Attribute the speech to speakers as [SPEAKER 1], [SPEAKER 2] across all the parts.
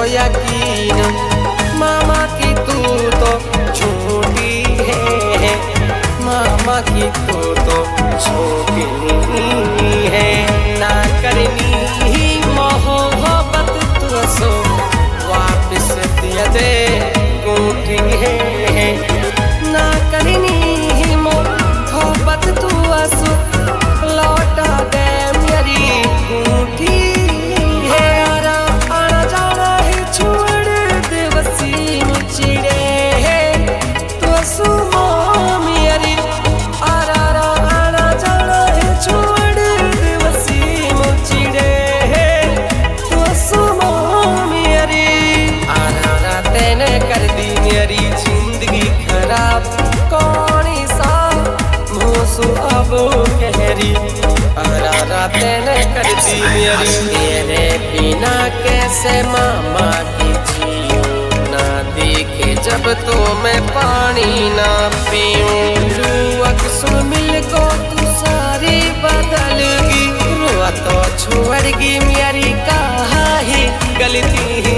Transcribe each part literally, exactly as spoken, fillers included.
[SPEAKER 1] यकीन, मामा की तू तो झूठी है, मामा की तू तो झूठी है। ना करनी ही मोहब्बत तू सो वापिस दिया दे रूठी है, ना करनी ही मोहब्बत तू सो लौटा दे मेरी रूठी है। आरा आना जाना है छोड़ दे वसीम चिड़े है तो सुनो मेरी, आरा आना जाना है छोड़ दे वसीम चिड़े है तो सुनो मेरी। आरा तेने कर दी मेरी जिंदगी खराब, कौन सा मूसू अब कहरी, आरा तेने कर दी मेरी। तेरे बिना कैसे मामा की जीऊं, ना देखे जब तो मैं पानी ना पीऊं। रुआ सुन मिल को तू सारी बदलगी, रुआ तो छोड़गी मेरी कहा ही गलती।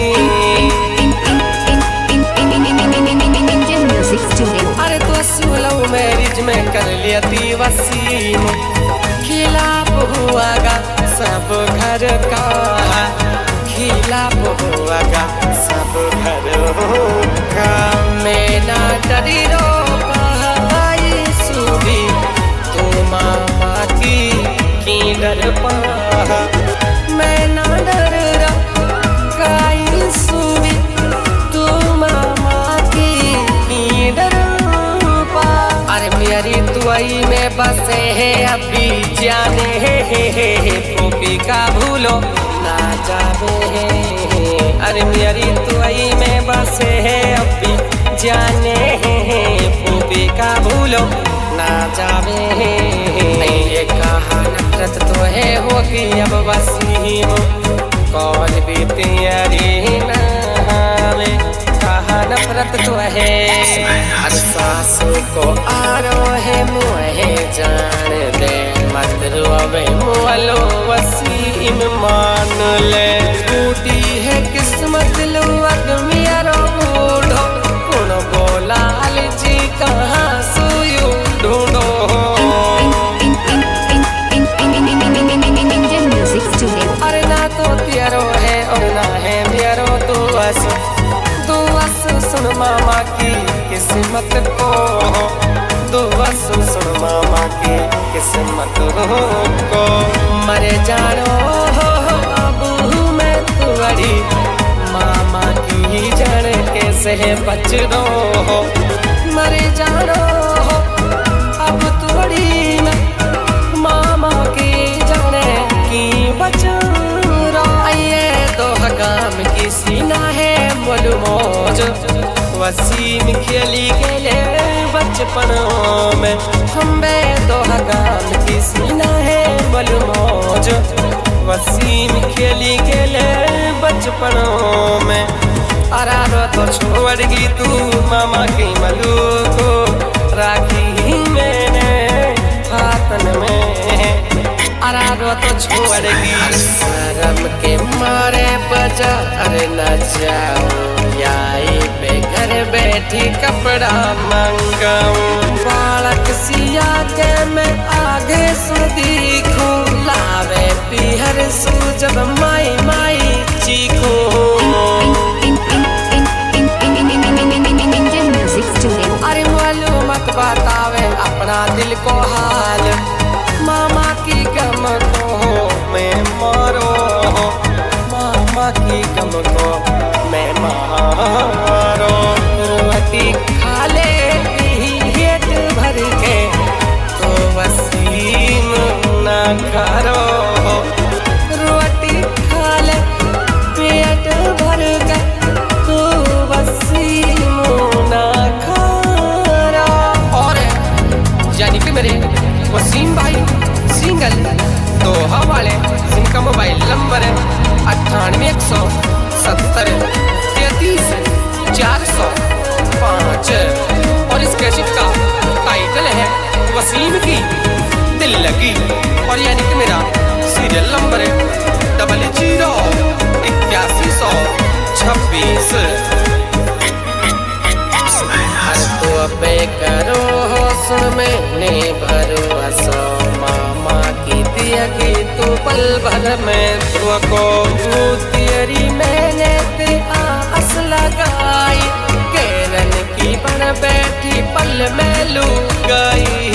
[SPEAKER 1] अरे तो सुलव मैरिज में कर लिया थी वसीम, खिलाफ हुआगा सब घर का, खिलाफ हुआगा सब घर का। मैं ना डरी रो कहाई सुबी, तू मामा की की डर पा, मैं ना डर रो कहाई सुबी, तू मामा की की डर पा। अरे मेरी दुआई में बसे है अभी जाने है, पोपी का भूलो ना जावे है। अरे मेरी दुआई में बसे है अभी जाने है, पोपी का भूलो ना जावे है। ये कहा नफरत तो है होगी अब वसीम, कौन भी तेरी नावे, कहा नफरत तो है। सासू को आरो है मुहे जान दे, मत रोवे मोलो वसीम मान ले। टूटी है किस्मत लुअग मेरा बूढ़ो, कौन बोला जी कहाँ सुयू ढूंढो। अरे ना तो तेरो है और ना है मेरो दुआस, दुआस सुन मामा की किस्मत को, दुआस सुन मामा की किस्मत को। मरे जानो अब मैं तुअड़ी, मामा की जान कैसे बच दो। मरे जानो अब तुअड़ी मैं, मामा की जान की बच रो। ये दो काम की सीना है मोल मौज, वसीम खेली गेले बचपनों में, हम बे दो काम की सीना है मोल मौज, वसीम खेली गेले बचपनों में। अरारो तो छोड़गी तू मामा की मलू को, राखी मैंने हाथन में, अरारो तो छोड़गी। शर्म के मारे बाजार न जाऊं, याई पे घर बैठी कपड़ा मंगाऊं। बालक सिया के मैं आगे सु दिखूं, लावे पीहर सू जब माई माई चीखूं। अरे मालूमत बतावे अपना दिल को हाल, मामा की गम को मैं मारो, मामा की गम को मैं मारो। रोटी खा ले पेट भर के तो वसीम ना करो, रोटी खा ले पेट भर के तो वसीम ना करो। और यानी कि मेरे वसीम भाई सिंगल दो हवाले, जिनका मोबाइल नंबर है अट्ठानवे एक सौ सत्तर तैतीस चार सौ पाँच, और इस कैसेट का टाइटल है वसीम की दिल लगी। और यानी कि मेरा सीरियल नंबर है डबल जीरो इक्यासी सौ छप्पन बीस हर तो पे करो सुन मैंने भरोसा मामा की दिया की तू पल भर में तुको तेरी मैंने ते आस लगाई केरन की बन बैठी पल में लू गई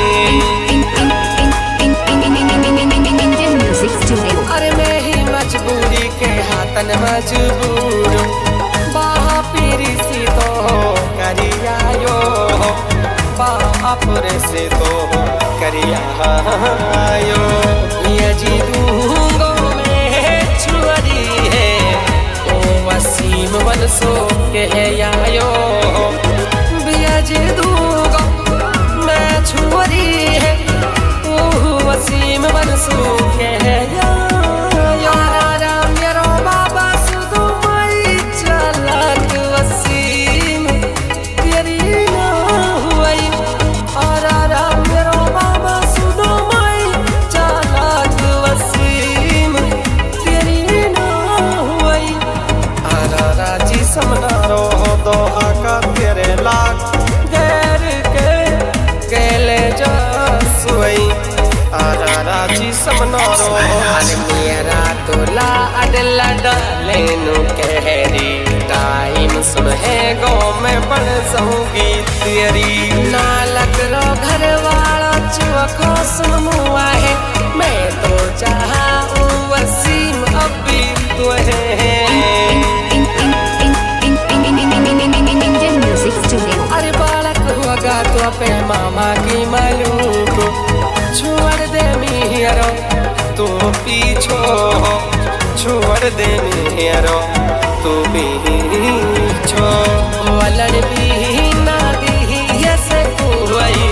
[SPEAKER 1] अरे मैं ही मजबूरी के हाथन मजबूर बापीरी सी तो करियायो बापुर से तो करियायो ये जी दूंगो में छुरी है ओ वसीम बनसो कहयायो बिया जी दूंगो मैं छुरी है ओ वसीम बनसो कहयायो समनारो दोहा का तेरे लाख गैर के गेले जा सुई आरा राजी समनारो अरे मेरा तोला अडला डालेनु कहरी टाइम सुन है गो में बन जाऊंगी तेरी ना लग रो घर वाला चुखो सुन मुआ है मैं तो चाहूं वसीम अभी तो है अरे बालक हुआ तो पे मामा की मालूक छोड़ दे मेरो तू पीछो छोड़ दे मेरो तू पीछो वलन भी ना दी ऐसे कोई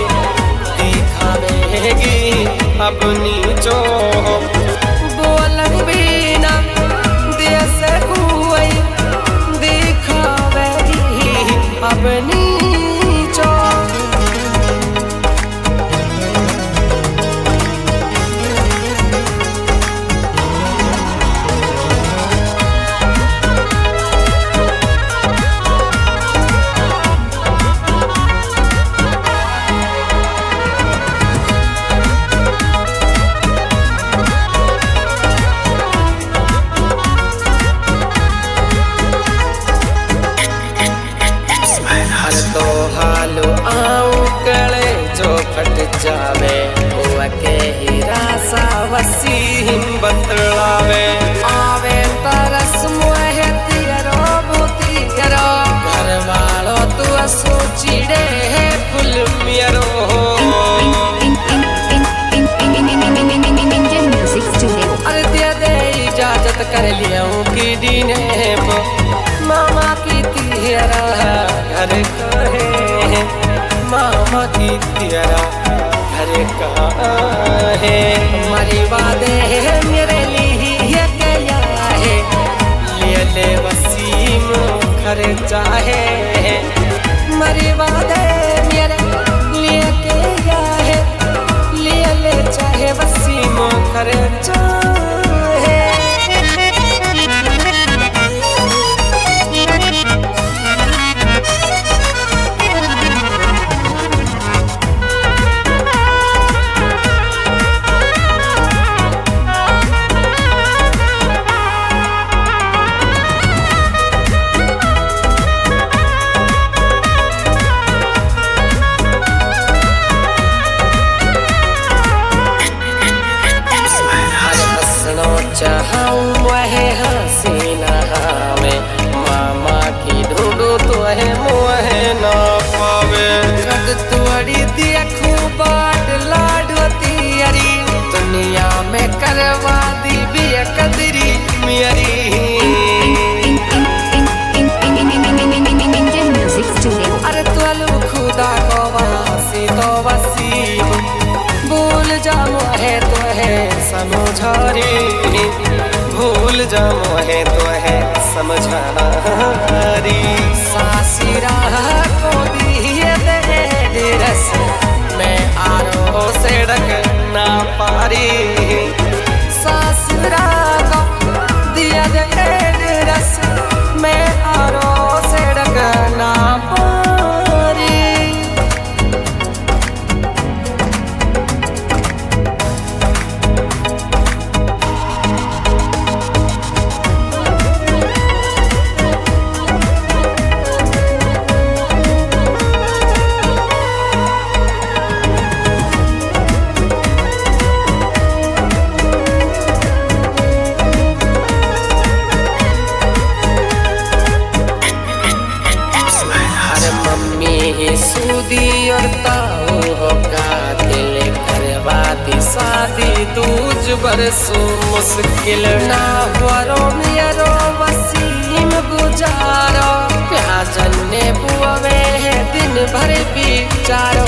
[SPEAKER 1] दिखावेगी अपनी चो बोलन भी ना दी ऐसे कोई दिखावेगी अपनी तो हालो आऊं कले जो कट जावे हुआ के हीरा सा वसीम बतलावे आवे तरस मोहे तियरो बुतियरो घर वालो तू सोचिड़े है फुल मियरो अरे दे दे इजाजत कर लिया हूँ की दीने मामा की तियरा घर कहे मामा की तेरा घर कहाँ है हमारी वादे मेरे लिए क्या है ले ले वसीम घर चाहे हमारी वादे मेरे लिए क्या है ले ले चाहे वसीम घर चाहे चाहूं वह हसीना में मामा की ढूंढो तो है मोह ना पावे कद तुअड़ी देखूं बाट लाडवती अरी दुनिया में करवा दी भी कदरी मेरी अरे तुअलू खुदा को वासी तो वसीम भूल जा मोहे तो है समझारी भूल जा मोहे तो है समझारी सासिरा को दिए दे रस मैं आरो से डक ना पारी सासिरा को दिया दे रस मैं शादी दूज बरसों मुश्किल ना हुआरो मेरो वसीम गुजारो प्याजन ने बुआवे है दिन भर बिचारो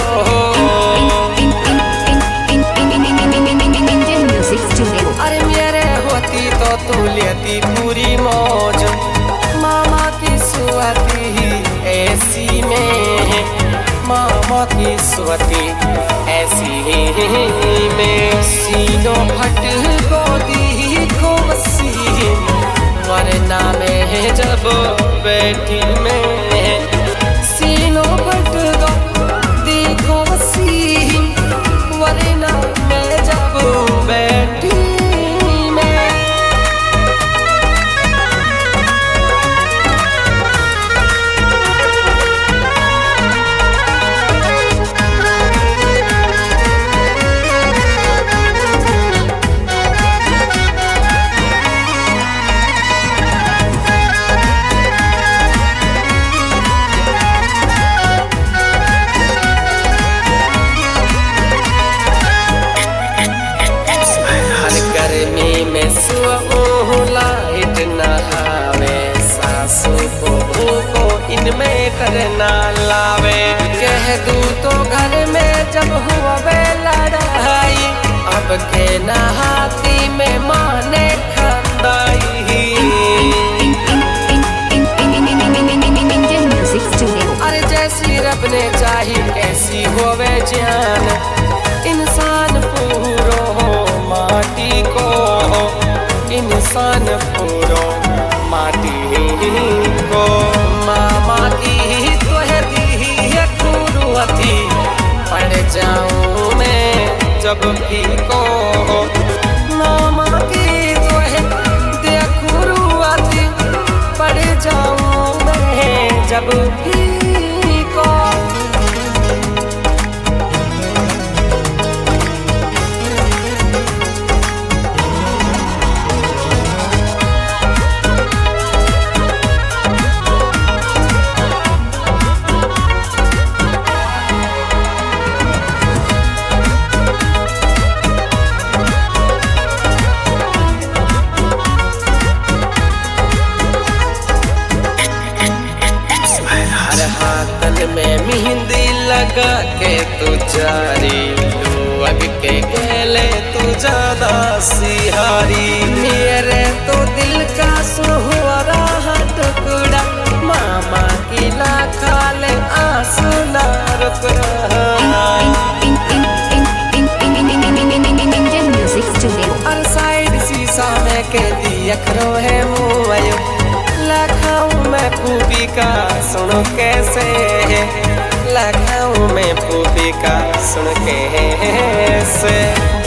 [SPEAKER 1] अरे मेरे होती तो तू लेती पूरी मौज मामा की सुअती ऐसी में मामा की सुअती ऐसी में सीनों फट गोदी को वसीम वरना में जब बैठी में सीनों फट गोदी को वसीम वरना में जब बैठी लाइट नहावे सासू को भूको इनमें करना लावे कह दूं तो घर में जब हुआ वे लड़ाई अब के नहाती में माने खंदाई अरे जैसी रब ने चाही कैसी होवे जान इंसान पूरो हो माटी को इंसान पूरो माटी को मामा की तो है दी खुरुअती पड़ जाऊं मैं जब भी को मामा की तो है दे खुरुअती पड़ जाऊं मैं जब भी को हाथन में मेहंदी लगा के तू जारी लोग के गले तू ज्यादा सिहारी मेरे तो दिल का सुहारा टुकड़ा मामा की लाखा ले आंसू ना रुक रहा और साइड शीशा में के दिया करो है मुँह लखाऊं मैं खूबी का सुनो कैसे लखाऊं मैं खूबी का सुन कैसे